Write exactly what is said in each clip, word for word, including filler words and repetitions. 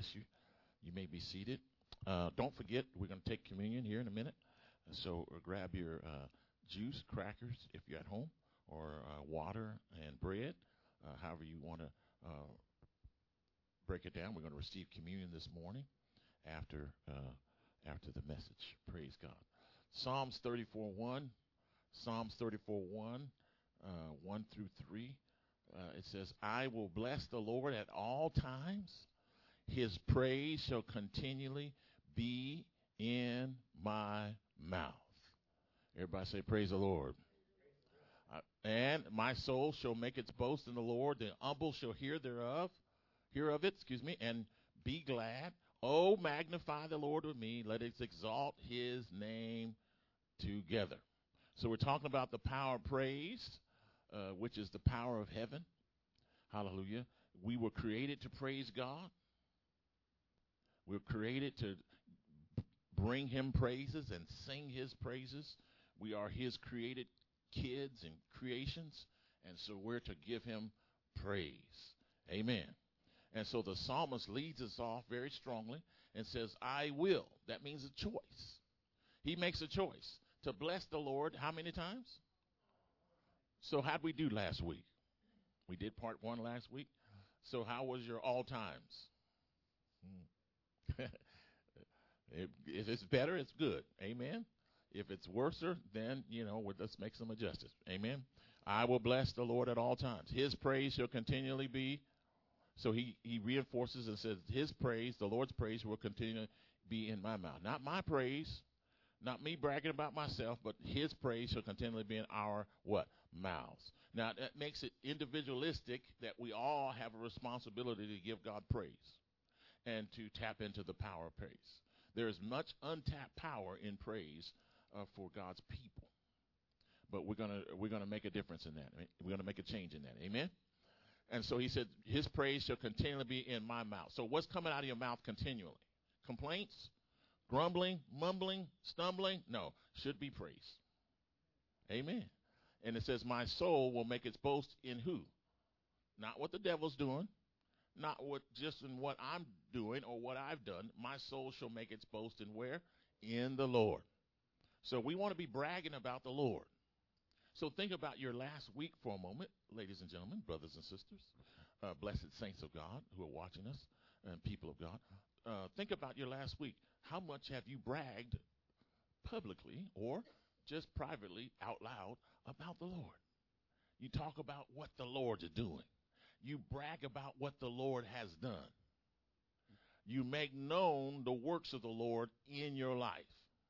bless you. You may be seated. Uh, don't forget, we're going to take communion here in a minute. So uh, grab your uh, juice, crackers, if you're at home, or uh, water and bread, uh, however you want to uh, break it down. We're going to receive communion this morning after uh, after the message. Praise God. Psalms thirty-four one. Psalms thirty-four one, uh, one through three. Uh, it says, I will bless the Lord at all times. His praise shall continually be in my mouth. Everybody say, praise the Lord. Uh, and my soul shall make its boast in the Lord. The humble shall hear thereof, hear of it, excuse me, and be glad. Oh, magnify the Lord with me. Let us exalt his name together. So we're talking about the power of praise, uh, which is the power of heaven. Hallelujah. We were created to praise God. We're created to bring him praises and sing his praises. We are his created kids and creations, and so we're to give him praise. Amen. And so the psalmist leads us off very strongly and says, I will. That means a choice. He makes a choice to bless the Lord how many times? So how'd we do last week? We did part one last week. So how was your all times? Hmm. if, if it's better, it's good. Amen. If it's worser, then, you know, we'll, let's make some adjustments. Amen. I will bless the Lord at all times. His praise shall continually be. So he, he reinforces and says, his praise, the Lord's praise, will continually be in my mouth. Not my praise, not me bragging about myself, but his praise shall continually be in our, what? Mouths. Now, that makes it individualistic that we all have a responsibility to give God praise and to tap into the power of praise. There is much untapped power in praise uh, for God's people. But we're gonna we're gonna make a difference in that. We're gonna make a change in that. Amen. And so he said, his praise shall continually be in my mouth. So what's coming out of your mouth continually? Complaints, grumbling, mumbling, stumbling? No, should be praise. Amen. And it says, my soul will make its boast in who? Not what the devil's doing, not what just in what I'm doing or what I've done. My soul shall make its boast in where? In the Lord. So we want to be bragging about the Lord. So think about your last week for a moment, ladies and gentlemen, brothers and sisters, uh, blessed saints of God who are watching us, and people of God. Uh, think about your last week. How much have you bragged publicly or just privately out loud about the Lord? You talk about what the Lord is doing. You brag about what the Lord has done. You make known the works of the Lord in your life.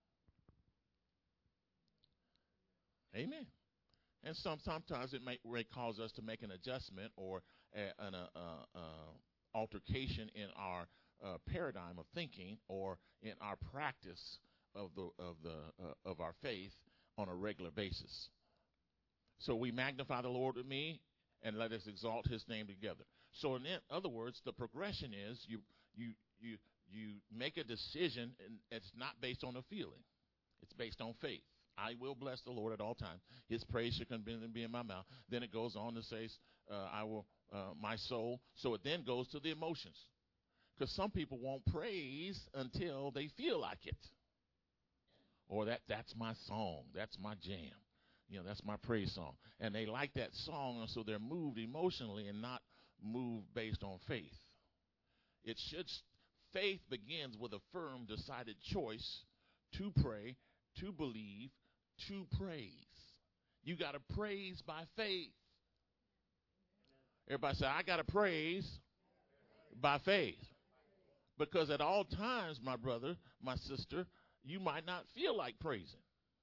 Amen. And some, sometimes it may, may cause us to make an adjustment or a, an uh, uh, altercation in our uh, paradigm of thinking or in our practice of the of the uh, of our faith on a regular basis. So we magnify the Lord with me, and let us exalt his name together. So in other words, the progression is you you you you make a decision, and it's not based on a feeling. It's based on faith. I will bless the Lord at all times. His praise shall continually be in my mouth. Then it goes on to say, uh, I will, uh, my soul. So it then goes to the emotions. Because some people won't praise until they feel like it. Or that that's my song. That's my jam. You know, that's my praise song. And they like that song, and so they're moved emotionally and not moved based on faith. It should, faith begins with a firm, decided choice to pray, to believe, to praise. You got to praise by faith. Everybody say, I got to praise by faith. Because at all times, my brother, my sister, you might not feel like praising.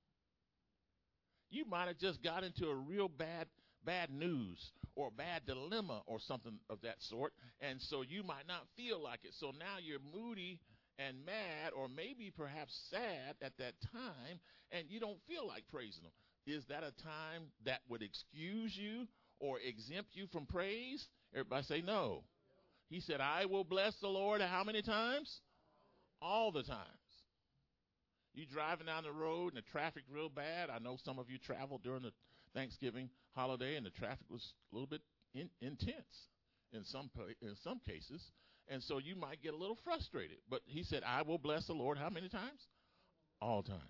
You might have just got into a real bad bad news or a bad dilemma or something of that sort, and so you might not feel like it. So now you're moody and mad or maybe perhaps sad at that time, and you don't feel like praising him. Is that a time that would excuse you or exempt you from praise? Everybody say no. He said, I will bless the Lord how many times? All the times. You driving down the road and the traffic real bad. I know some of you traveled during the Thanksgiving holiday and the traffic was a little bit in, intense in some in some cases. And so you might get a little frustrated. But he said, I will bless the Lord how many times? All times.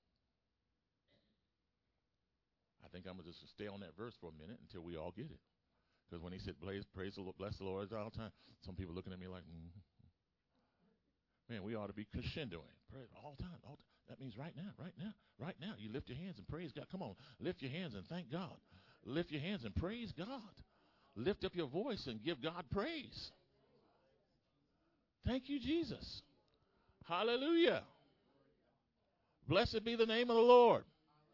I think I'm going to just stay on that verse for a minute until we all get it. Because when he said, praise, praise the Lord, bless the Lord all the time, some people looking at me like, mm. Man, we ought to be crescendoing. Praise all the time. All time. That means right now, right now, right now. You lift your hands and praise God. Come on, lift your hands and thank God. Lift your hands and praise God. Lift up your voice and give God praise. Thank you, Jesus. Hallelujah. Blessed be the name of the Lord.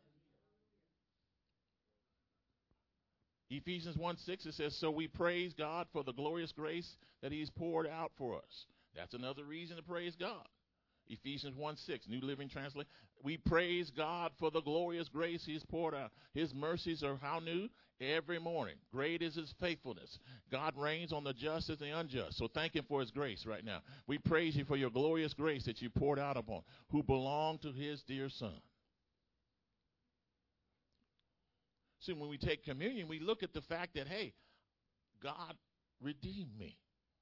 Ephesians one six, it says, so we praise God for the glorious grace that he's poured out for us. That's another reason to praise God. Ephesians one six, New Living Translation. We praise God for the glorious grace he's poured out. His mercies are how new? Every morning. Great is his faithfulness. God reigns on the just and the unjust. So thank him for his grace right now. We praise you for your glorious grace that you poured out upon, who belong to his dear son. See, when we take communion, we look at the fact that, hey, God redeemed me.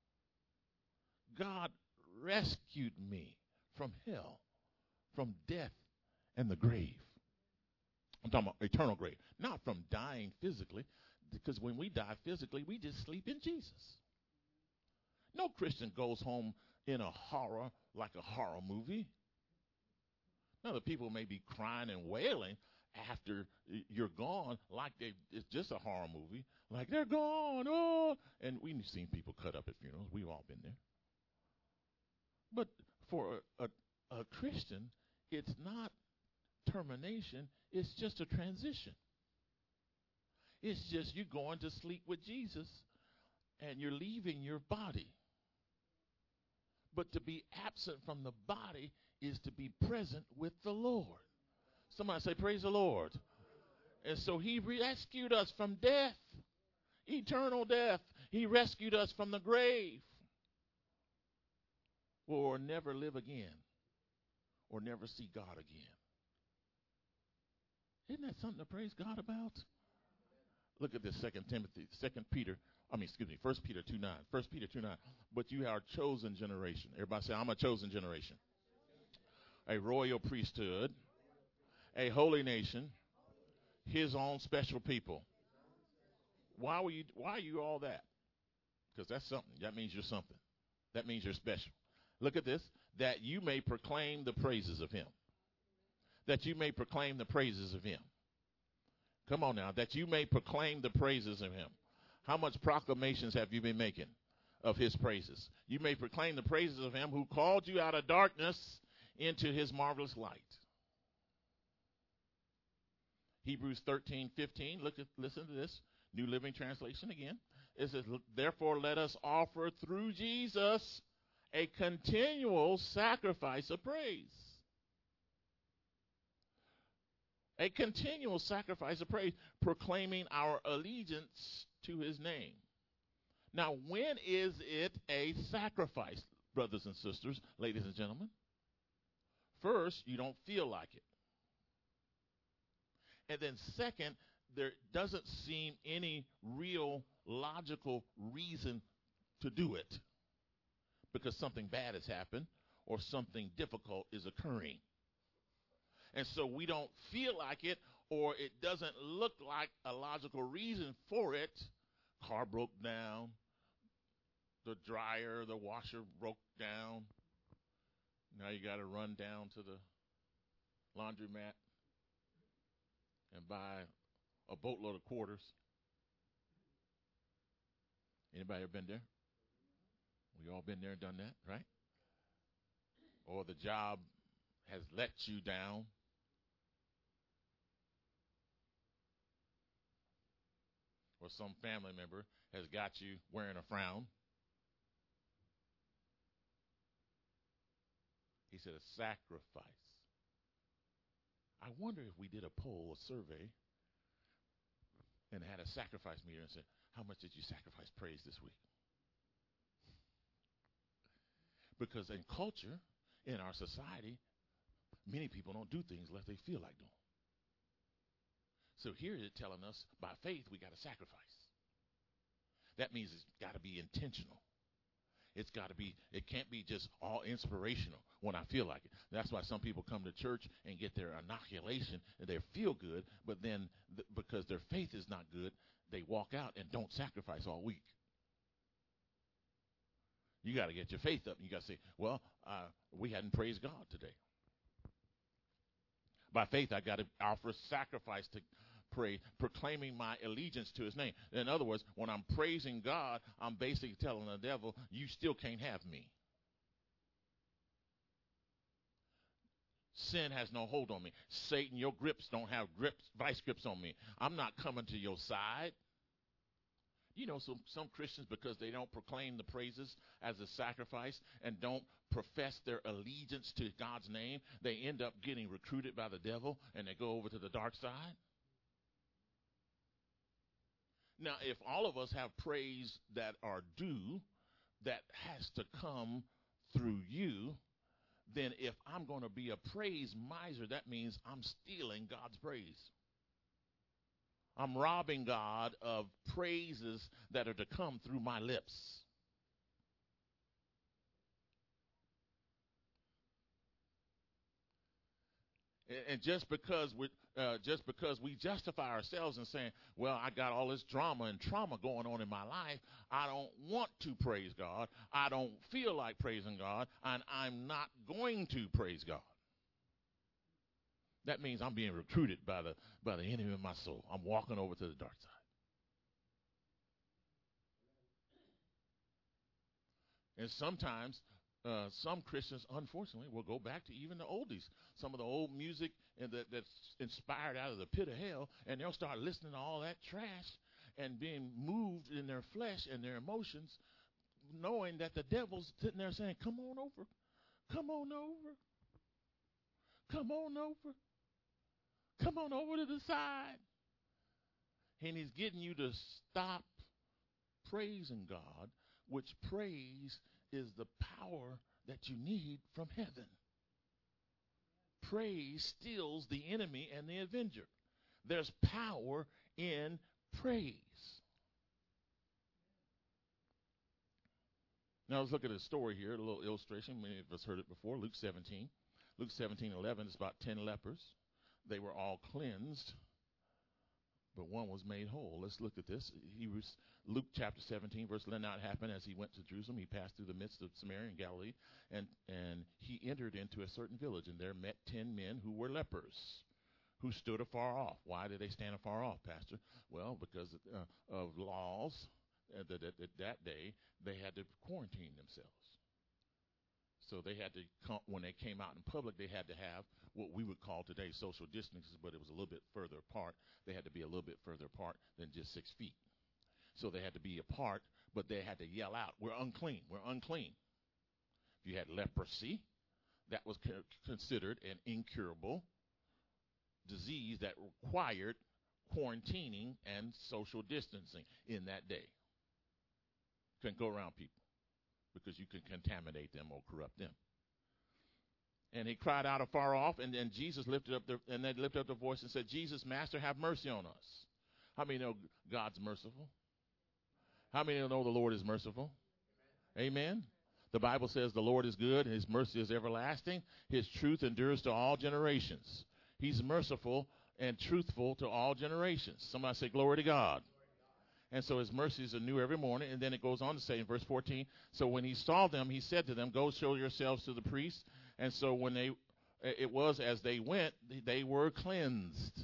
God rescued me from hell, from death and the grave. I'm talking about eternal grave, not from dying physically, because when we die physically, we just sleep in Jesus. No Christian goes home in a horror like a horror movie. Now, the people may be crying and wailing after you're gone, like they, it's just a horror movie, like they're gone, oh, and we've seen people cut up at funerals. We've all been there. But for a, a, a Christian, it's not termination, it's just a transition. It's just you going to sleep with Jesus and you're leaving your body. But to be absent from the body is to be present with the Lord. Somebody say, praise the Lord. And so he rescued us from death, eternal death. He rescued us from the grave. Or never live again, or never see God again. Isn't that something to praise God about? Look at this, Second Timothy, Second Peter, I mean, excuse me, First Peter two nine. First Peter two nine. But you are a chosen generation. Everybody say, I'm a chosen generation. A royal priesthood, a holy nation, his own special people. Why were you? Why are you all that? Because that's something. That means you're something. That means you're special. Look at this, that you may proclaim the praises of him. That you may proclaim the praises of him. Come on now, that you may proclaim the praises of him. How much proclamations have you been making of his praises? You may proclaim the praises of him who called you out of darkness into his marvelous light. Hebrews thirteen fifteen, look at, listen to this, New Living Translation again. It says, therefore let us offer through Jesus a continual sacrifice of praise. A continual sacrifice of praise, proclaiming our allegiance to his name. Now, when is it a sacrifice, brothers and sisters, ladies and gentlemen? First, you don't feel like it. And then second, there doesn't seem any real logical reason to do it. Because something bad has happened or something difficult is occurring. And so we don't feel like it, or it doesn't look like a logical reason for it. Car broke down. The dryer, the washer broke down. Now you got to run down to the laundromat and buy a boatload of quarters. Anybody ever been there? We all been there and done that, right? Or the job has let you down. Or some family member has got you wearing a frown. He said a sacrifice. I wonder if we did a poll, a survey, and had a sacrifice meter and said, how much did you sacrifice praise this week? Because in culture, in our society, many people don't do things unless they feel like doing. So here it's telling us, by faith, we got to sacrifice. That means it's got to be intentional. It's got to be, it can't be just all inspirational when I feel like it. That's why some people come to church and get their inoculation and they feel good, but then th- because their faith is not good, they walk out and don't sacrifice all week. You got to get your faith up. You got to say, well, uh, we hadn't praised God today. By faith, I got to offer sacrifice to pray, proclaiming my allegiance to his name. In other words, when I'm praising God, I'm basically telling the devil, you still can't have me. Sin has no hold on me. Satan, your grips don't have grips, vice grips on me. I'm not coming to your side. You know, some, some Christians, because they don't proclaim the praises as a sacrifice and don't profess their allegiance to God's name, they end up getting recruited by the devil and they go over to the dark side. Now, if all of us have praise that are due, that has to come through you, then if I'm going to be a praise miser, that means I'm stealing God's praise. I'm robbing God of praises that are to come through my lips. And just because we uh, just because we justify ourselves and saying, well, I got all this drama and trauma going on in my life, I don't want to praise God. I don't feel like praising God, and I'm not going to praise God. That means I'm being recruited by the by the enemy of my soul. I'm walking over to the dark side. And sometimes uh, some Christians, unfortunately, will go back to even the oldies, some of the old music and that, that's inspired out of the pit of hell, and they'll start listening to all that trash and being moved in their flesh and their emotions, knowing that the devil's sitting there saying, come on over, come on over, come on over. Come on over to the side. And he's getting you to stop praising God, which praise is the power that you need from heaven. Praise steals the enemy and the avenger. There's power in praise. Now let's look at a story here, a little illustration. Many of us heard it before. Luke seventeen. Luke seventeen eleven is about ten lepers. They were all cleansed, but one was made whole. Let's look at this. He was, Luke chapter seventeen, verse eleven. Now it happened as he went to Jerusalem, he passed through the midst of Samaria and Galilee, and, and he entered into a certain village, and there met ten men who were lepers, who stood afar off. Why did they stand afar off, Pastor? Well, because uh, of laws uh, that, that, that that day, they had to quarantine themselves. So they had to, come, when they came out in public, they had to have what we would call today social distances, but it was a little bit further apart. They had to be a little bit further apart than just six feet. So they had to be apart, but they had to yell out, we're unclean, we're unclean. If you had leprosy, that was co- considered an incurable disease that required quarantining and social distancing in that day. Couldn't go around people, because you can contaminate them or corrupt them. And he cried out afar off, and then Jesus lifted up the, and they lifted up the voice and said, Jesus, Master, have mercy on us. How many know God's merciful? How many know the Lord is merciful? Amen. The Bible says the Lord is good, and his mercy is everlasting. His truth endures to all generations. He's merciful and truthful to all generations. Somebody say, glory to God. And so his mercies are new every morning. And then it goes on to say in verse fourteen, so when he saw them, he said to them, go show yourselves to the priests. And so when they, it was as they went, they were cleansed.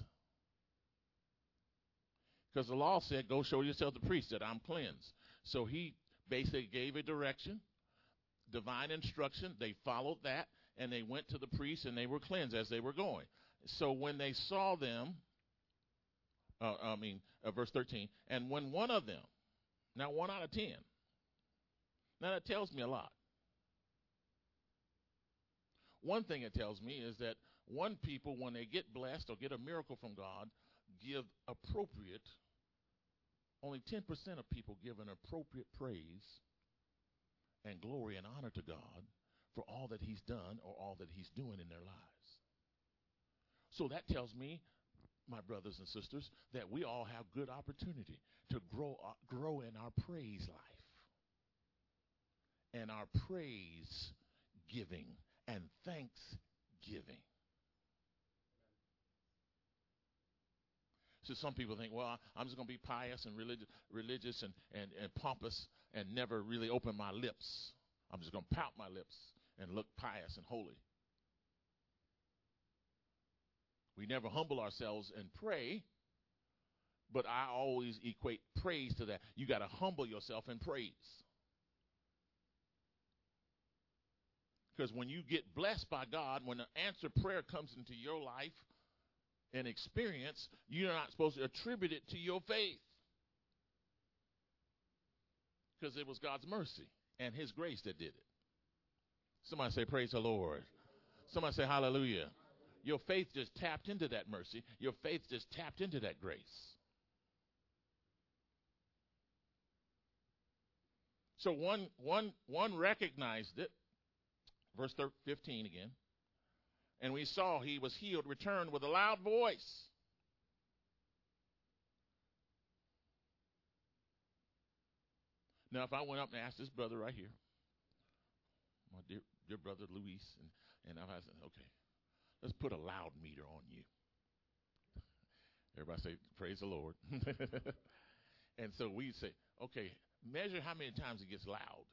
Because the law said, go show yourself to the priest, that I'm cleansed. So he basically gave a direction, divine instruction. They followed that, and they went to the priest, and they were cleansed as they were going. So when they saw them, Uh, I mean, uh, verse thirteen, and when one of them, now one out of ten, now that tells me a lot. One thing it tells me is that one people, when they get blessed or get a miracle from God, give appropriate, only ten percent of people give an appropriate praise and glory and honor to God for all that he's done or all that he's doing in their lives. So that tells me, my brothers and sisters, that we all have good opportunity to grow uh, grow in our praise life. and our praise giving and thanksgiving. So some people think, well, I'm just going to be pious and religious, religious and, and, and pompous and never really open my lips. I'm just going to pout my lips and look pious and holy. We never humble ourselves and pray, but I always equate praise to that. You got to humble yourself and praise. Because when you get blessed by God, when an answered prayer comes into your life and experience, you're not supposed to attribute it to your faith. Because it was God's mercy and his grace that did it. Somebody say, praise the Lord. Somebody say, hallelujah. Your faith just tapped into that mercy. Your faith just tapped into that grace. So one, one, one recognized it. Verse fifteen again. And we saw he was healed, returned with a loud voice. Now, if I went up and asked this brother right here, my dear, dear brother Luis, and, and I said, okay, let's put a loud meter on you. Everybody say, praise the Lord. And so we say, okay, measure how many times it gets loud.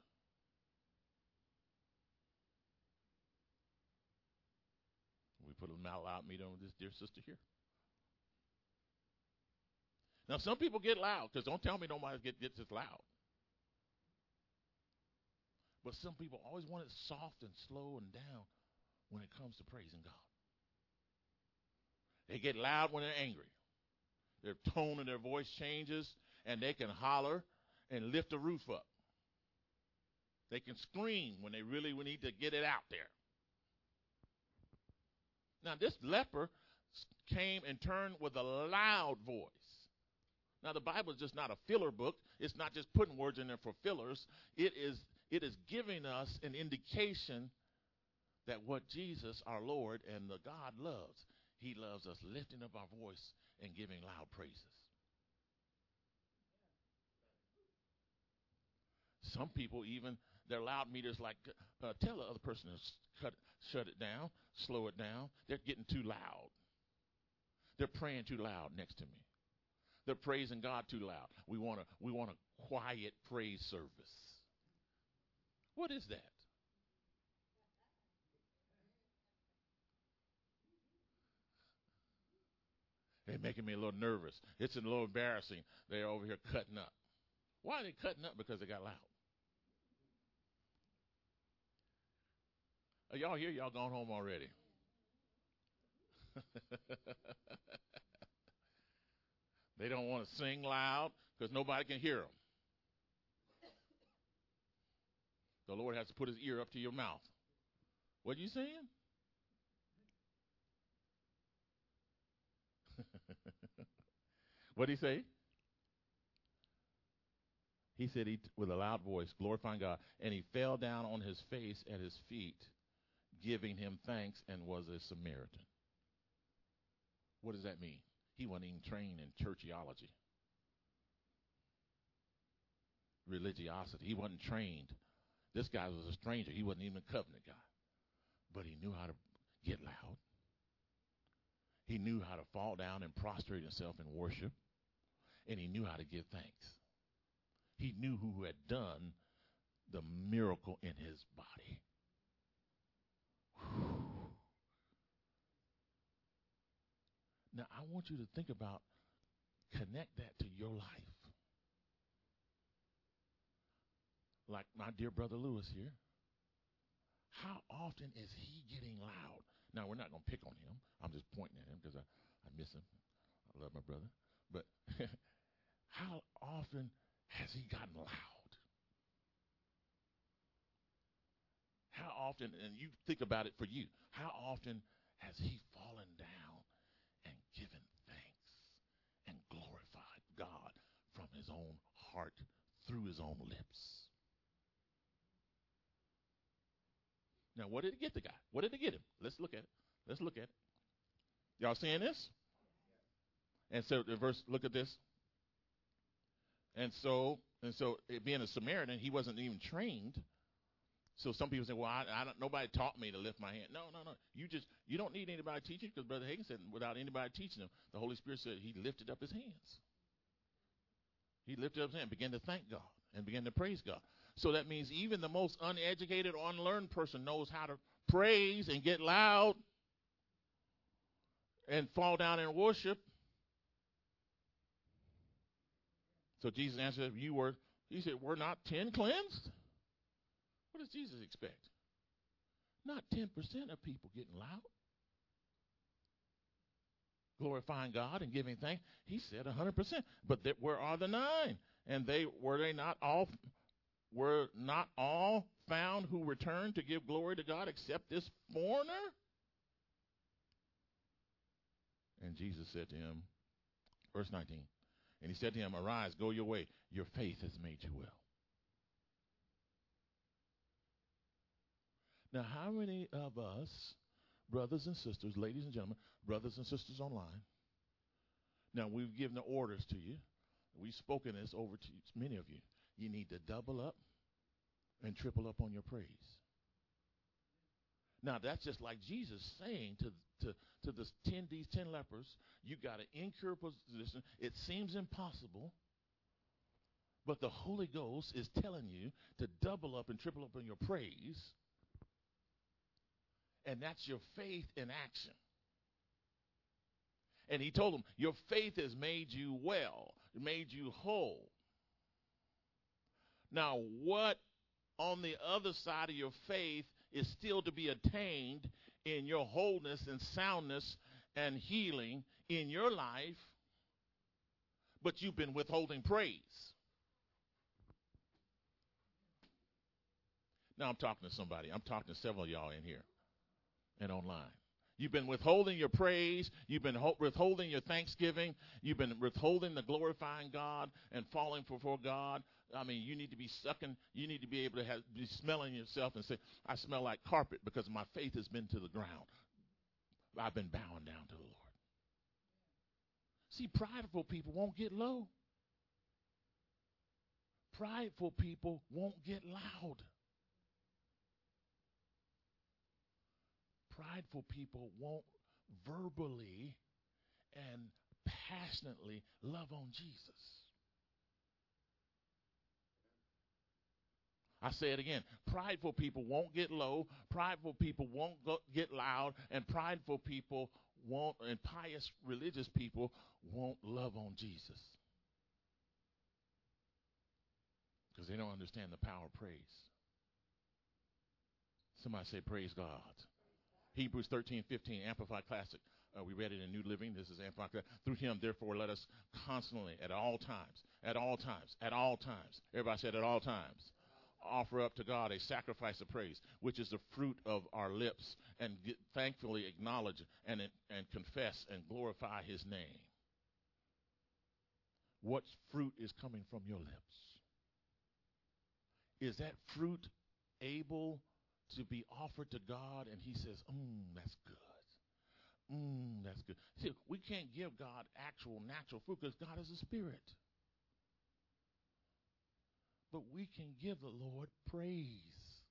We put a loud meter on this dear sister here. Now, some people get loud, because don't tell me nobody get, gets this loud. But some people always want it soft and slow and down when it comes to praising God. They get loud when they're angry. Their tone of their voice changes, and they can holler and lift the roof up. They can scream when they really need to get it out there. Now, this leper came and turned with a loud voice. Now, the Bible is just not a filler book. It's not just putting words in there for fillers. It is, it is giving us an indication that what Jesus, our Lord, and the God loves, he loves us lifting up our voice and giving loud praises. Some people even, their loud meters like, uh, tell the other person to cut, shut it down, slow it down. They're getting too loud. They're praying too loud next to me. They're praising God too loud. We want a, we want a quiet praise service. What is that? They're making me a little nervous. It's a little embarrassing. They're over here cutting up. Why are they cutting up? Because they got loud. Are y'all here? Y'all gone home already? They don't want to sing loud because nobody can hear them. The Lord has to put his ear up to your mouth. What are you saying? What did he say? He said he, with a loud voice, glorifying God, and he fell down on his face at his feet, giving him thanks, and was a Samaritan. What does that mean? He wasn't even trained in churchiology, religiosity. He wasn't trained. This guy was a stranger. He wasn't even a covenant guy. But he knew how to get loud. He knew how to fall down and prostrate himself in worship. And he knew how to give thanks. He knew who had done the miracle in his body. Whew. Now, I want you to think about, connect that to your life. Like my dear brother Lewis here. How often is he getting loud? Now, we're not going to pick on him. I'm just pointing at him because I, I miss him. I love my brother. But how often has he gotten loud? How often, and you think about it for you, how often has he fallen down and given thanks and glorified God from his own heart through his own lips? Now, what did it get the guy? What did it get him? Let's look at it. Let's look at it. Y'all seeing this? And so the verse, look at this. And so, and so it being a Samaritan, he wasn't even trained So some people say, well, I, I don't, nobody taught me to lift my hand. No, no, no. You just, you don't need anybody teaching, because Brother Hagin said without anybody teaching him, the Holy Spirit said he lifted up his hands. He lifted up his hand, began to thank God, and began to praise God. So that means even the most uneducated or unlearned person knows how to praise and get loud and fall down and worship. So Jesus answered, you were, he said, were not ten cleansed? What does Jesus expect? Not ten percent of people getting loud, glorifying God and giving thanks. He said one hundred percent. But that, where are the nine? And they were they not all were not all found who returned to give glory to God except this foreigner? And Jesus said to him, verse nineteen, and he said to him, arise, go your way. Your faith has made you well. Now, how many of us, brothers and sisters, ladies and gentlemen, brothers and sisters online, now we've given the orders to you. We've spoken this over to many of you. You need to double up and triple up on your praise. Now, that's just like Jesus saying to, to, to the ten, these ten lepers, you got an incurable position. It seems impossible, but the Holy Ghost is telling you to double up and triple up on your praise. And that's your faith in action. And he told them, your faith has made you well, made you whole. Now, what on the other side of your faith is still to be attained in your wholeness and soundness and healing in your life, but you've been withholding praise? Now I'm talking to somebody. I'm talking to several of y'all in here and online. You've been withholding your praise. You've been ho- withholding your thanksgiving. You've been withholding the glorifying God and falling before God. I mean, you need to be sucking. You need to be able to have, be smelling yourself and say, I smell like carpet because my faith has been to the ground. I've been bowing down to the Lord. See, prideful people won't get low. Prideful people won't get loud. Prideful people won't verbally and passionately love on Jesus. I say it again. Prideful people won't get low. Prideful people won't go, get loud. And prideful people won't, and pious religious people won't love on Jesus. Because they don't understand the power of praise. Somebody say, praise God. Hebrews thirteen fifteen, Amplified Classic. Uh, we read it in New Living. This is Amplified Classic. Through him, therefore, let us constantly, at all times, at all times, at all times, everybody said at all times, offer up to God a sacrifice of praise, which is the fruit of our lips, and get, thankfully acknowledge and, and confess and glorify his name. What fruit is coming from your lips? Is that fruit able to be offered to God, and he says, mmm, that's good. Mmm, that's good. See, we can't give God actual natural fruit because God is a spirit. But we can give the Lord praise.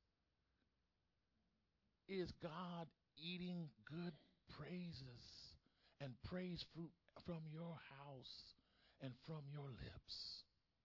Is God eating good praises and praise fruit from your house and from your lips?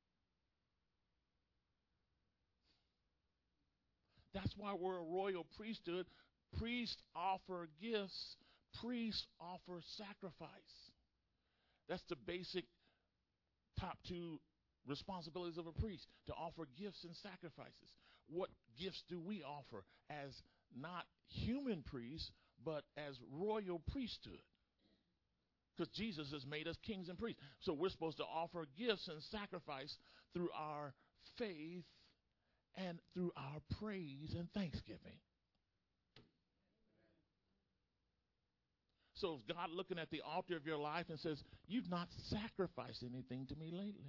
That's why we're a royal priesthood. Priests offer gifts. Priests offer sacrifice. That's the basic top two responsibilities of a priest, to offer gifts and sacrifices. What gifts do we offer as not human priests, but as royal priesthood? Because Jesus has made us kings and priests. So we're supposed to offer gifts and sacrifice through our faith and through our praise and thanksgiving. So is God looking at the altar of your life and says, you've not sacrificed anything to me lately.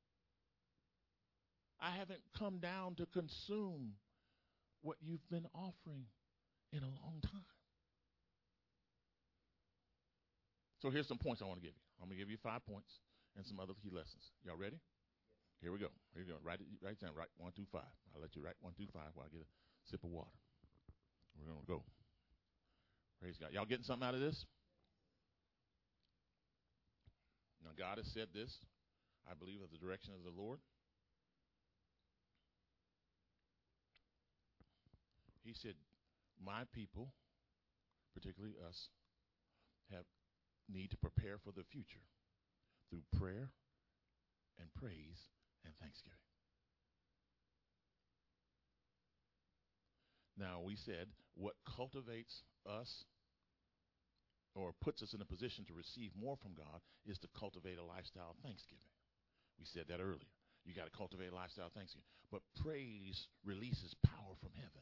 I haven't come down to consume what you've been offering in a long time. So here's some points I want to give you. I'm going to give you five points and some other key lessons. Y'all ready? Here we go. Here we go. Write it, write it down. Write one, two, five. I'll let you write one, two, five while I get Sip of water. We're going to go. Praise God. Y'all getting something out of this? Now, God has said this, I believe, of the direction of the Lord. He said, my people, particularly us, have need to prepare for the future through prayer and praise and thanksgiving. Now, we said what cultivates us or puts us in a position to receive more from God is to cultivate a lifestyle of thanksgiving. We said that earlier. You got to cultivate a lifestyle of thanksgiving. But praise releases power from heaven.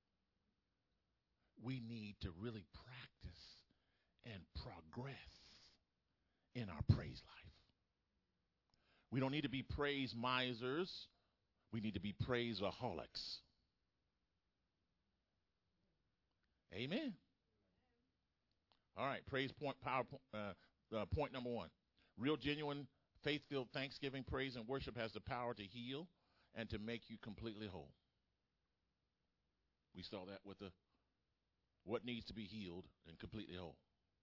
We need to really practice and progress in our praise life. We don't need to be praise misers. We need to be praise-aholics. Amen. All right, praise point, power uh, uh, point number one. Real, genuine, faith-filled thanksgiving, praise, and worship has the power to heal and to make you completely whole. We saw that with the what needs to be healed and completely whole.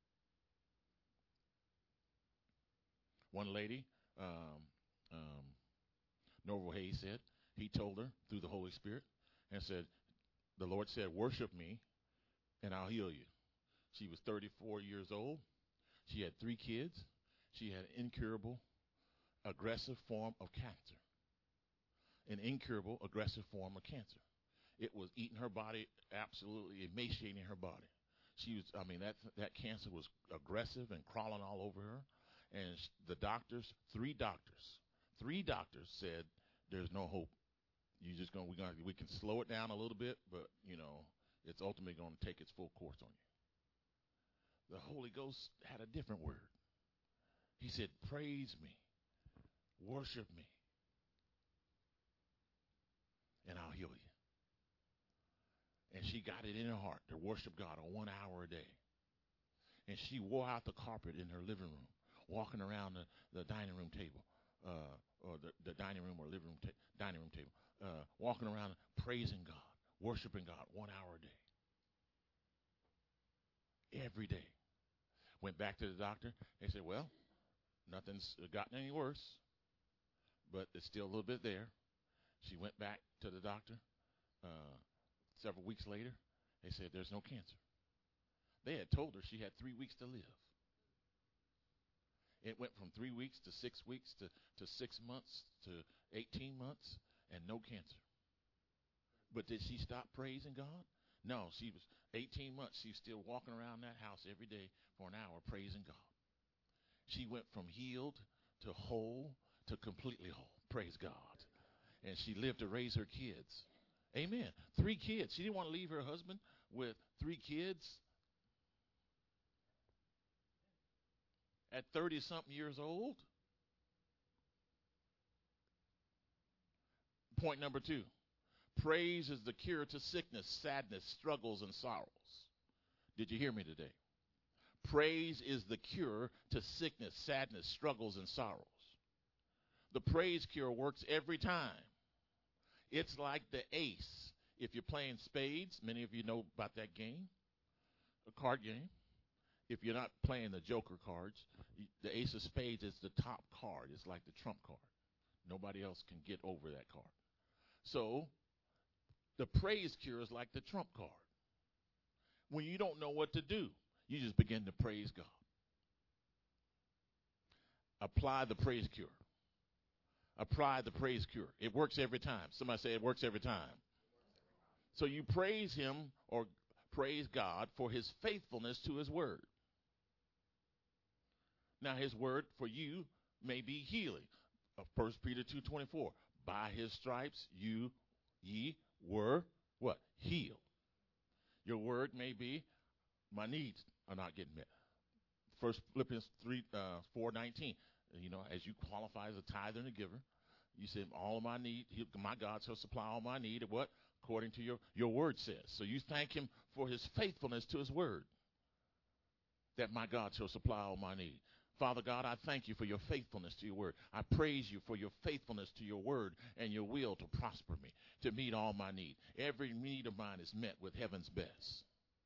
One lady, um, um, Norval Hayes said, he told her through the Holy Spirit and said, the Lord said, worship me and I'll heal you. She was thirty-four years old. She had three kids. She had an incurable, aggressive form of cancer. An incurable, aggressive form of cancer. It was eating her body, absolutely emaciating her body. She was, I mean, that that cancer was aggressive and crawling all over her. And sh- the doctors, three doctors, three doctors said, there's no hope. You just gonna, we're gonna, we can slow it down a little bit, but, you know, it's ultimately going to take its full course on you. The Holy Ghost had a different word. He said, praise me, worship me, and I'll heal you. And she got it in her heart to worship God on one hour a day. And she wore out the carpet in her living room, walking around the, the dining room table, uh, or the, the dining room or living room ta- dining room table, uh, walking around praising God, worshiping God one hour a day. Every day. Went back to the doctor. They said, well, nothing's gotten any worse, but it's still a little bit there. She went back to the doctor uh, several weeks later. They said, there's no cancer. They had told her she had three weeks to live. It went from three weeks to six weeks to, to six months to eighteen months and no cancer. But did she stop praising God? No, she was eighteen months. She was still walking around that house every day for an hour praising God. She went from healed to whole to completely whole. Praise God. And she lived to raise her kids. Amen. Three kids. She didn't want to leave her husband with three kids at thirty-something years old. Point number two. Praise is the cure to sickness, sadness, struggles, and sorrows. Did you hear me today? Praise is the cure to sickness, sadness, struggles, and sorrows. The praise cure works every time. It's like the ace. If you're playing spades, many of you know about that game, a card game. If you're not playing the joker cards, the ace of spades is the top card. It's like the trump card. Nobody else can get over that card. So the praise cure is like the trump card. When you don't know what to do, you just begin to praise God. Apply the praise cure. Apply the praise cure. It works every time. Somebody say it works every time. So you praise him or praise God for his faithfulness to his word. Now his word for you may be healing. First Peter two twenty-four. By his stripes you ye were what? Healed. Your word may be, my needs are not getting met. First Philippians three uh, four nineteen. You know, as you qualify as a tither and a giver, you said, all of my need, he, my God shall supply all my need. What? According to your, your word says. So you thank him for his faithfulness to his word. That my God shall supply all my need. Father God, I thank you for your faithfulness to your word. I praise you for your faithfulness to your word and your will to prosper me, to meet all my need. Every need of mine is met with heaven's best.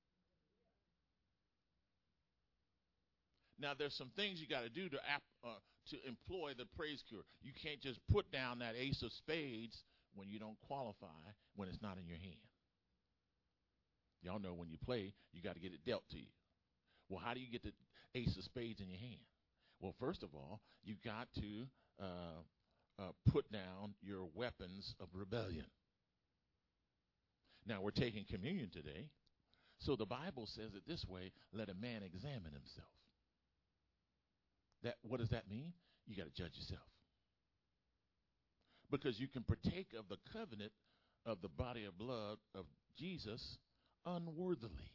Now, there's some things you got to do to uh, to employ the praise cure. You can't just put down that ace of spades when you don't qualify, when it's not in your hand. Y'all know when you play, you got to get it dealt to you. Well, how do you get the ace of spades in your hand? Well, first of all, you got to uh, uh, put down your weapons of rebellion. Now, we're taking communion today, so the Bible says it this way: let a man examine himself. That, what does that mean? You got to judge yourself. Because you can partake of the covenant of the body of blood of Jesus unworthily.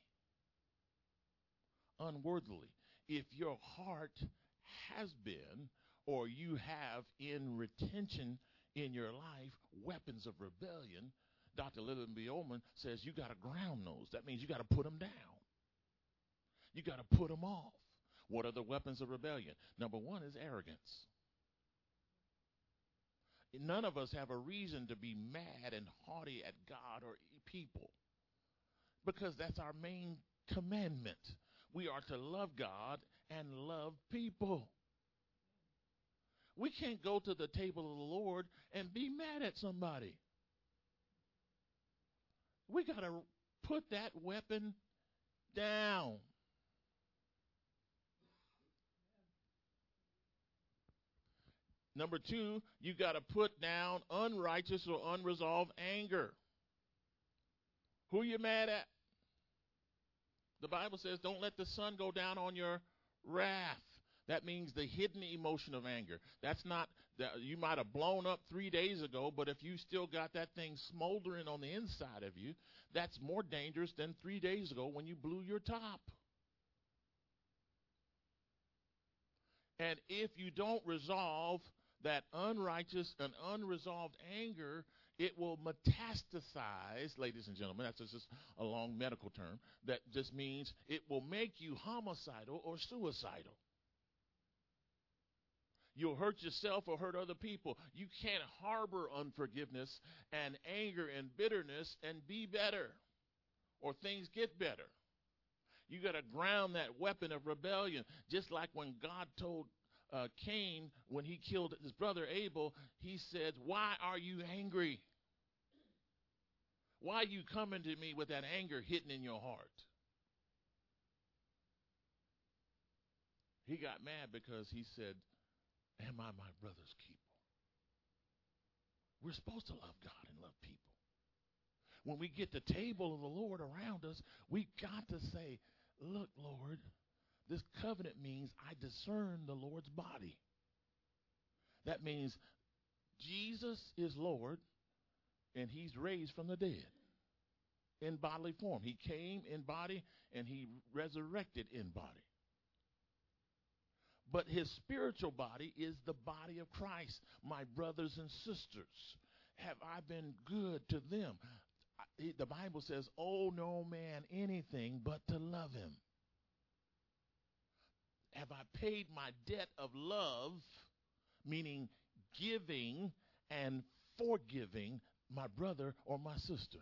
Unworthily. If your heart has been, or you have in retention in your life, weapons of rebellion, Doctor Lillian B. Ullman says you got to ground those. That means you got to put them down. You got to put them off. What are the weapons of rebellion? Number one is arrogance. None of us have a reason to be mad and haughty at God or people, because that's our main commandment. We are to love God and love people. We can't go to the table of the Lord and be mad at somebody. We got to put that weapon down. Number two, you got to put down unrighteous or unresolved anger. Who are you mad at? The Bible says don't let the sun go down on your wrath. That means the hidden emotion of anger. That's not that you might have blown up three days ago, but if you still got that thing smoldering on the inside of you, that's more dangerous than three days ago when you blew your top. And if you don't resolve that unrighteous and unresolved anger, it will metastasize, ladies and gentlemen. That's just a long medical term. That just means it will make you homicidal or suicidal. You'll hurt yourself or hurt other people. You can't harbor unforgiveness and anger and bitterness and be better, or things get better. You got to ground that weapon of rebellion, just like when God told Uh, Cain, when he killed his brother Abel, he said, why are you angry? Why are you coming to me with that anger hidden in your heart? He got mad because he said, am I my brother's keeper? We're supposed to love God and love people. When we get the table of the Lord around us, we got to say, look, Lord, this covenant means I discern the Lord's body. That means Jesus is Lord, and he's raised from the dead in bodily form. He came in body, and he resurrected in body. But his spiritual body is the body of Christ. My brothers and sisters, have I been good to them? I, the Bible says, owe no man anything but to love him. Have I paid my debt of love, meaning giving and forgiving my brother or my sister?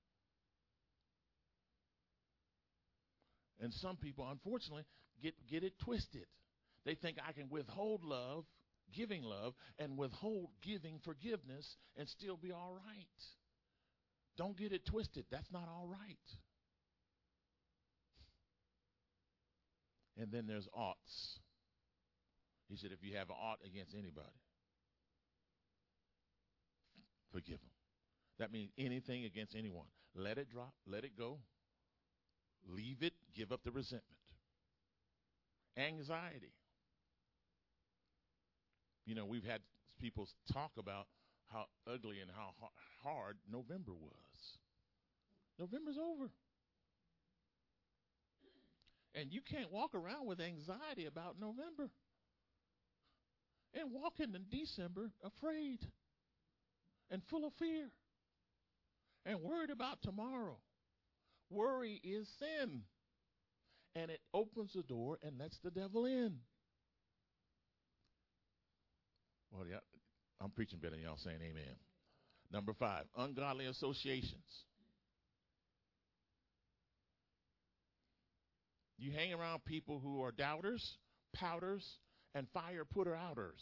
And some people, unfortunately, get, get it twisted. They think I can withhold love, giving love, and withhold giving forgiveness and still be all right. Don't get it twisted. That's not all right. And then there's oughts. He said, if you have an ought against anybody, forgive them. That means anything against anyone. Let it drop. Let it go. Leave it. Give up the resentment. Anxiety. You know, we've had people talk about how ugly and how hard November was. November's over. And you can't walk around with anxiety about November and walk into December afraid and full of fear and worried about tomorrow. Worry is sin, and it opens the door and lets the devil in. Well, yeah, I'm preaching better than y'all saying amen. Number five, ungodly associations. You hang around people who are doubters, pouters, and fire putter outers.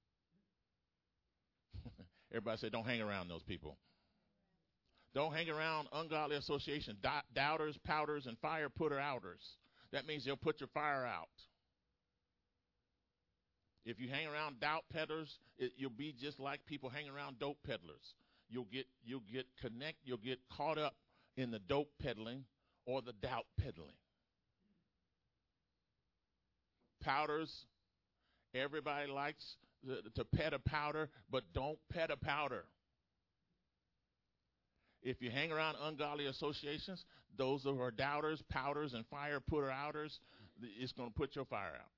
Everybody say, don't hang around those people. Don't hang around ungodly association, do- doubters, pouters, and fire putter outers. That means they'll put your fire out. If you hang around doubt peddlers, it, you'll be just like people hang around dope peddlers. You'll get you'll get connect. You'll get caught up in the dope peddling or the doubt peddling. Powders. Everybody likes to, to pet a powder, but don't pet a powder. If you hang around ungodly associations, those who are doubters, powders, and fire putter outers, it's going to put your fire out.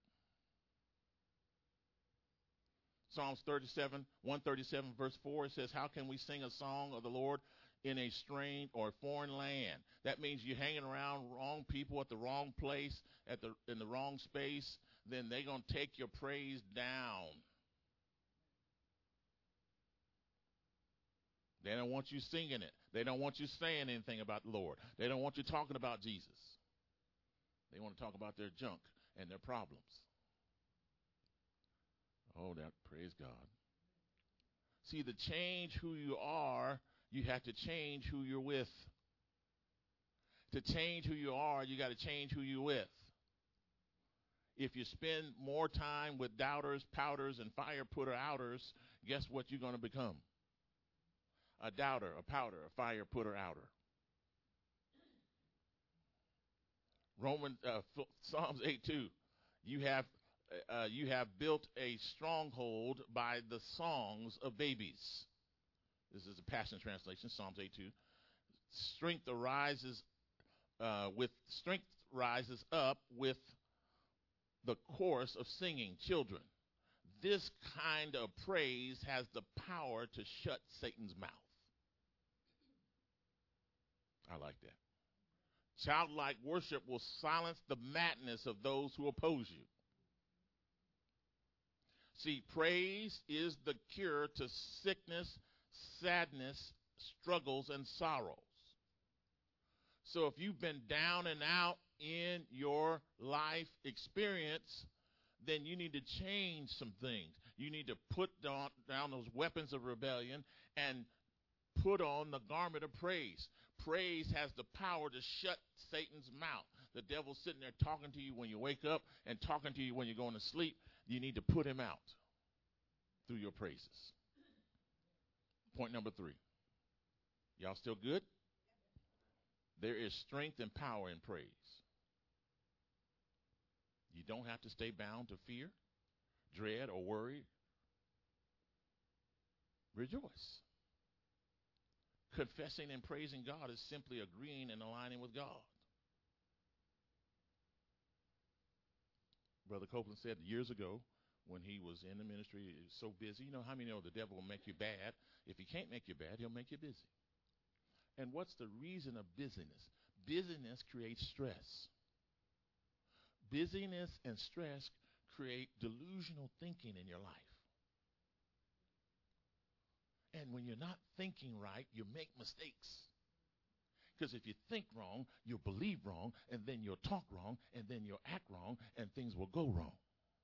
Psalms thirty-seven, one thirty-seven, verse four, it says, how can we sing a song of the Lord in a strange or foreign land? That means you're hanging around wrong people at the wrong place, at the in the wrong space, then they're going to take your praise down. They don't want you singing it. They don't want you saying anything about the Lord. They don't want you talking about Jesus. They want to talk about their junk and their problems. Oh, that, praise God. See, to change who you are, you have to change who you're with. To change who you are, you got to change who you're with. If you spend more time with doubters, pouters, and fire putter outers, guess what you're going to become? A doubter, a powder, a fire putter outer. Roman uh, Psalms eight two. You have uh, you have built a stronghold by the songs of babies. This is a Passion Translation, Psalms eight two. Strength arises uh, with strength rises up with the chorus of singing children. This kind of praise has the power to shut Satan's mouth. I like that. Childlike worship will silence the madness of those who oppose you. See, praise is the cure to sickness, sadness, struggles, and sorrows. So if you've been down and out in your life experience, then you need to change some things. You need to put down, down those weapons of rebellion and put on the garment of praise. Praise has the power to shut Satan's mouth. The devil's sitting there talking to you when you wake up and talking to you when you're going to sleep. You need to put him out through your praises. Point number three. Y'all still good? There is strength and power in praise. You don't have to stay bound to fear, dread, or worry. Rejoice. Confessing and praising God is simply agreeing and aligning with God. Brother Copeland said years ago when he was in the ministry, he was so busy. You know how many know the devil will make you bad? If he can't make you bad, he'll make you busy. And what's the reason of busyness? Busyness creates stress. Busyness and stress create delusional thinking in your life. And when you're not thinking right, you make mistakes. Because if you think wrong, you'll believe wrong, and then you'll talk wrong, and then you'll act wrong, and things will go wrong.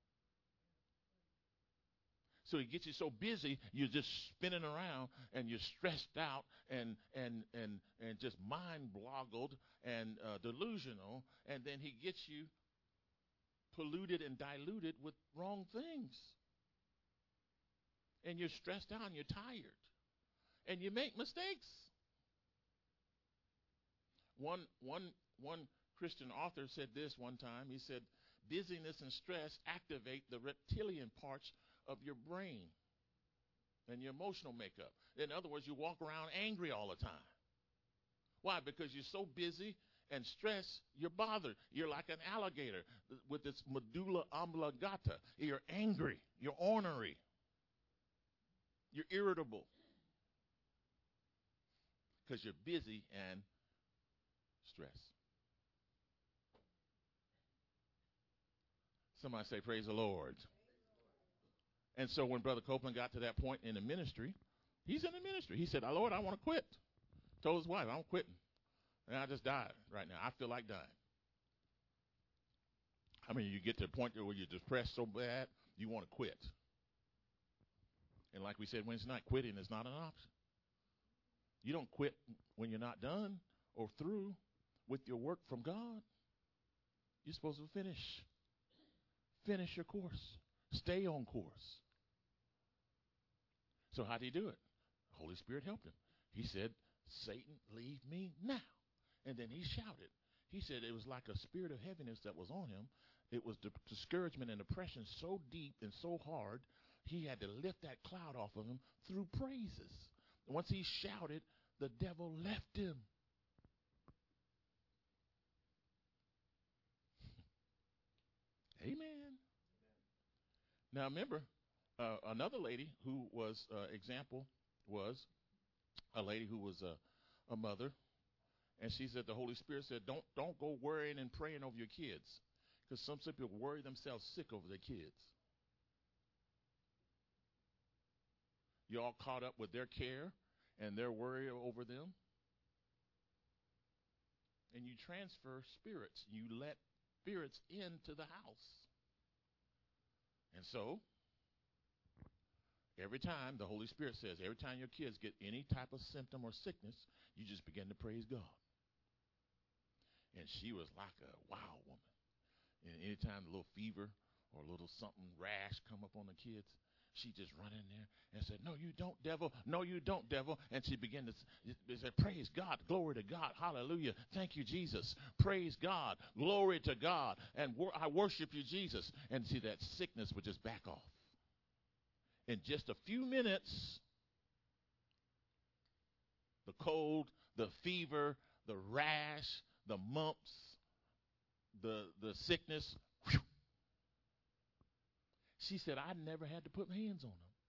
So it gets you so busy, you're just spinning around, and you're stressed out, and and and and just mind-boggled and uh, delusional, and then he gets you polluted and diluted with wrong things. And you're stressed out and you're tired. And you make mistakes. One, one, one Christian author said this one time. He said, busyness and stress activate the reptilian parts of your brain and your emotional makeup. In other words, you walk around angry all the time. Why? Because you're so busy and stressed, you're bothered. You're like an alligator with its medulla oblongata. You're angry. You're ornery. You're irritable because you're busy and stressed. Somebody say, praise the Lord. And so when Brother Copeland got to that point in the ministry, he's in the ministry. He said, Lord, I want to quit. Told his wife, I'm quitting. And I just died right now. I feel like dying. I mean, you get to the point where you're depressed so bad, you want to quit. And like we said Wednesday night, quitting is not an option. You don't quit when you're not done or through with your work from God. You're supposed to finish. Finish your course. Stay on course. So how did he do it? The Holy Spirit helped him. He said, Satan, leave me now. And then he shouted. He said it was like a spirit of heaviness that was on him. It was the discouragement and oppression so deep and so hard, he had to lift that cloud off of him through praises. Once he shouted, the devil left him. Amen. Now remember, uh, another lady who was uh, example was a lady who was a, a mother, and she said the Holy Spirit said, don't don't go worrying and praying over your kids, because some people worry themselves sick over their kids. You're all caught up with their care and their worry over them, and you transfer spirits. You let spirits into the house. And so, every time the Holy Spirit says, every time your kids get any type of symptom or sickness, you just begin to praise God. And she was like a wild woman. And anytime a little fever or a little something rash come up on the kids, she just run in there and said, no, you don't, devil. No, you don't, devil. And she began to say, praise God. Glory to God. Hallelujah. Thank you, Jesus. Praise God. Glory to God. And wor- I worship you, Jesus. And see, that sickness would just back off. In just a few minutes, the cold, the fever, the rash, the mumps, the, the sickness, whew. She said, I never had to put my hands on them.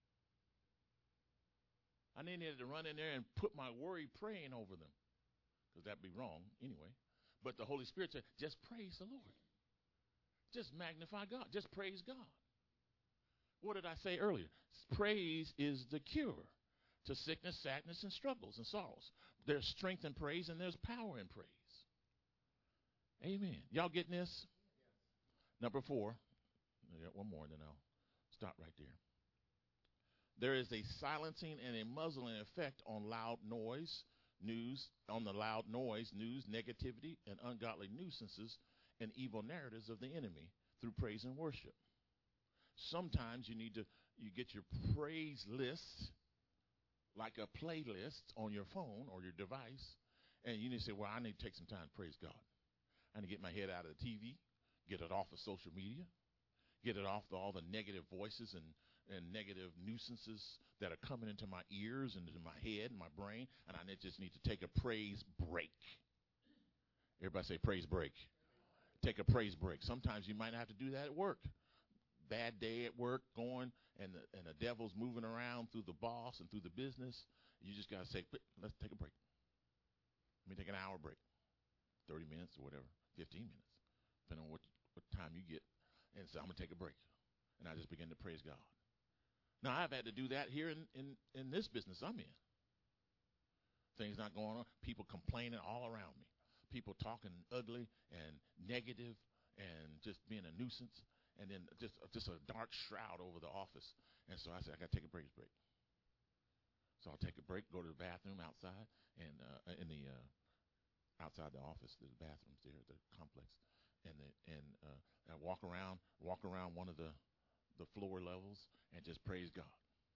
I needed to run in there and put my worry praying over them, because that'd be wrong anyway. But the Holy Spirit said, just praise the Lord. Just magnify God. Just praise God. What did I say earlier? Praise is the cure to sickness, sadness, and struggles and sorrows. There's strength in praise, and there's power in praise. Amen. Y'all getting this? Number four. I got one more, and then I'll stop right there. There is a silencing and a muzzling effect on loud noise, news, on the loud noise, news, negativity, and ungodly nuisances and evil narratives of the enemy through praise and worship. Sometimes you need to, you get your praise list, like a playlist on your phone or your device, and you need to say, well, I need to take some time to praise God. I need to get my head out of the T V, get it off of social media, get it off the, all the negative voices and, and negative nuisances that are coming into my ears and into my head and my brain, and I just need to take a praise break. Everybody say praise break. Take a praise break. Sometimes you might have to do that at work. Bad day at work going, and the, and the devil's moving around through the boss and through the business. You just got to say, let's take a break. Let me take an hour break, thirty minutes or whatever, fifteen minutes, depending on what, what time you get. And so I'm going to take a break. And I just begin to praise God. Now, I've had to do that here in, in, in this business I'm in. Things not going on. People complaining all around me. People talking ugly and negative and just being a nuisance. And then just, just a dark shroud over the office. And so I said, I got to take a praise break. So I'll take a break, go to the bathroom outside, and uh, in the uh, outside the office, there's bathrooms there, the complex. And the, and uh, I walk around, walk around one of the, the floor levels, and just praise God.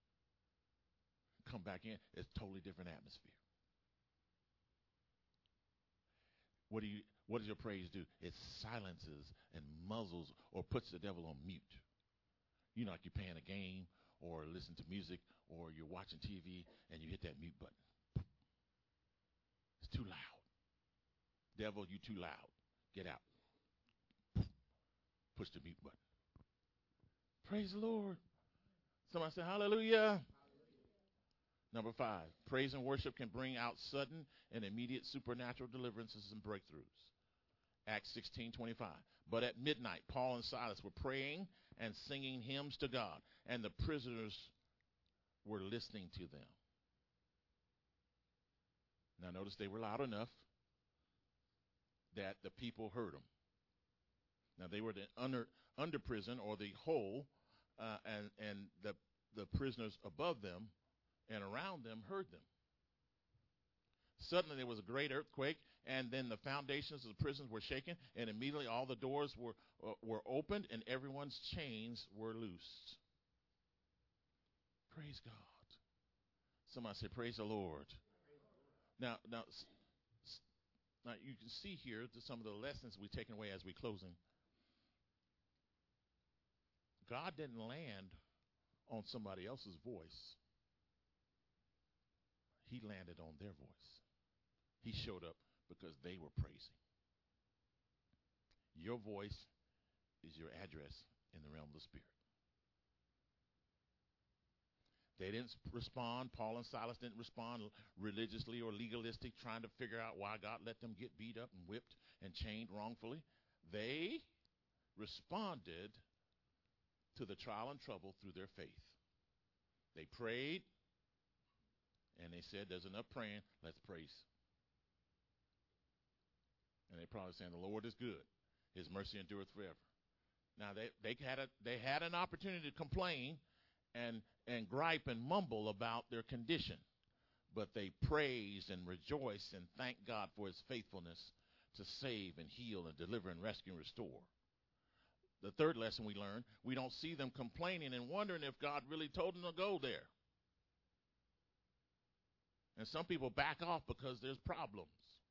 Come back in, it's a totally different atmosphere. What do you? What does your praise do? It silences and muzzles or puts the devil on mute. You know, like you're playing a game or listen to music or you're watching T V and you hit that mute button. It's too loud. Devil, you too loud. Get out. Push the mute button. Praise the Lord. Somebody say hallelujah. Hallelujah. Number five, praise and worship can bring out sudden and immediate supernatural deliverances and breakthroughs. Acts sixteen twenty-five. But at midnight, Paul and Silas were praying and singing hymns to God, and the prisoners were listening to them. Now notice they were loud enough that the people heard them. Now they were the under under prison, or the hole, uh, and and the the prisoners above them and around them heard them. Suddenly there was a great earthquake, and then the foundations of the prisons were shaken, and immediately all the doors were uh, were opened, and everyone's chains were loosed. Praise God. Somebody say, "Praise the Lord." Now, now, now you can see here to some of the lessons we've taken away as we're closing. God didn't land on somebody else's voice. He landed on their voice. He showed up because they were praising. Your voice is your address in the realm of the Spirit. They didn't respond. Paul and Silas didn't respond religiously or legalistic, trying to figure out why God let them get beat up and whipped and chained wrongfully. They responded to the trial and trouble through their faith. They prayed, and they said, there's enough praying, let's praise. And they probably saying, the Lord is good. His mercy endureth forever. Now, they, they, had a, they had an opportunity to complain and, and gripe and mumble about their condition, but they praised and rejoiced and thanked God for his faithfulness to save and heal and deliver and rescue and restore. The third lesson we learned, we don't see them complaining and wondering if God really told them to go there. And some people back off because there's problems.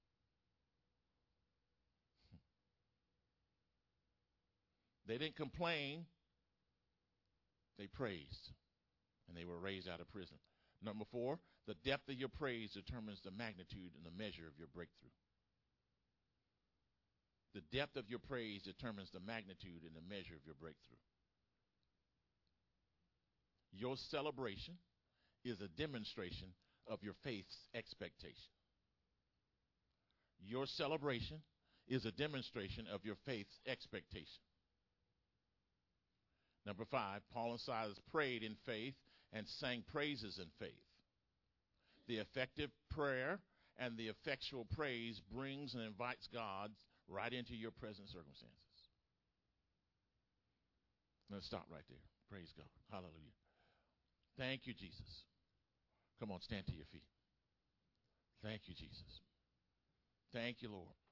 They didn't complain. They praised. And they were raised out of prison. Number four, the depth of your praise determines the magnitude and the measure of your breakthrough. The depth of your praise determines the magnitude and the measure of your breakthrough. Your celebration is a demonstration of your faith's expectation. Your celebration is a demonstration of your faith's expectation. Number five, Paul and Silas prayed in faith and sang praises in faith. The effective prayer and the effectual praise brings and invites God right into your present circumstances. Let's stop right there. Praise God. Hallelujah. Thank you, Jesus. Come on, stand to your feet. Thank you, Jesus. Thank you, Lord.